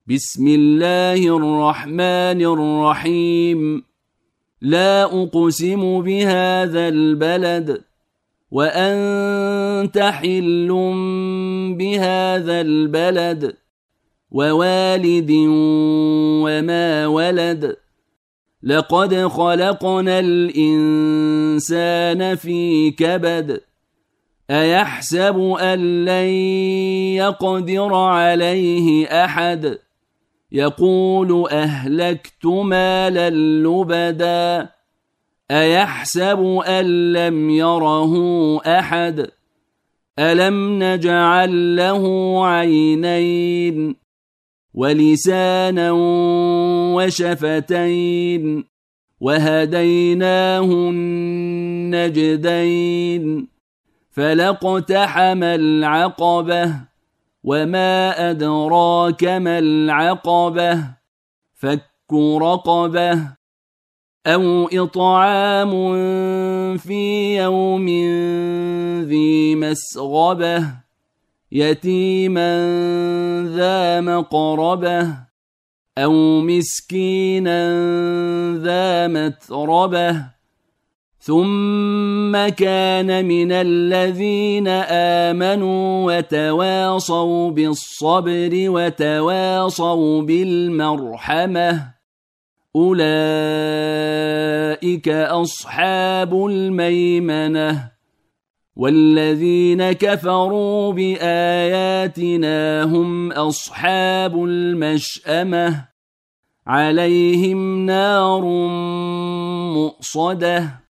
بسم الله الرحمن الرحيم. لا أقسم بهذا البلد وأنت حل بهذا البلد ووالد وما ولد. لقد خلقنا الإنسان في كبد. أيحسب أن لن يقدر عليه أحد. يقول أهلكت مالا لبدا. أيحسب أن لم يره أحد. ألم نجعل له عينين ولسانا وشفتين وهديناه النجدين. فلاقتحم العقبة وما أدراك ما العقبة. فك رقبة أو إطعام في يوم ذي مسغبة يتيما ذا مقربة أو مسكينا ذا متربة. ثم كان من الذين آمنوا وتواصوا بالصبر وتواصوا بالمرحمة. أولئك أصحاب الميمنة. والذين كفروا بآياتنا هم أصحاب المشأمة. عليهم نار مؤصدة.